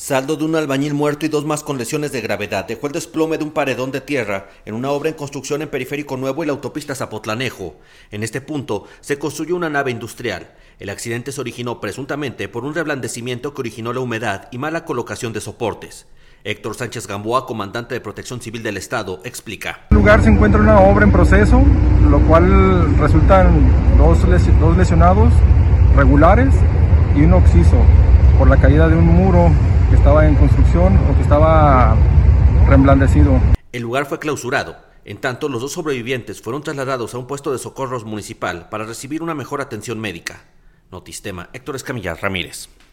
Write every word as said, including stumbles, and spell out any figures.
Saldo de un albañil muerto y dos más con lesiones de gravedad dejó el desplome de un paredón de tierra en una obra en construcción en Periférico Nuevo y la autopista Zapotlanejo. En este punto se construyó una nave industrial. El accidente se originó presuntamente por un reblandecimiento que originó la humedad y mala colocación de soportes. Héctor Sánchez Gamboa, comandante de Protección Civil del Estado, explica. En el lugar se encuentra una obra en proceso, lo cual resultan dos, les- dos lesionados regulares y un occiso por la caída de un muro que estaba en construcción o que estaba reblandecido. El lugar fue clausurado. En tanto, los dos sobrevivientes fueron trasladados a un puesto de socorros municipal para recibir una mejor atención médica. Notistema, Héctor Escamilla Ramírez.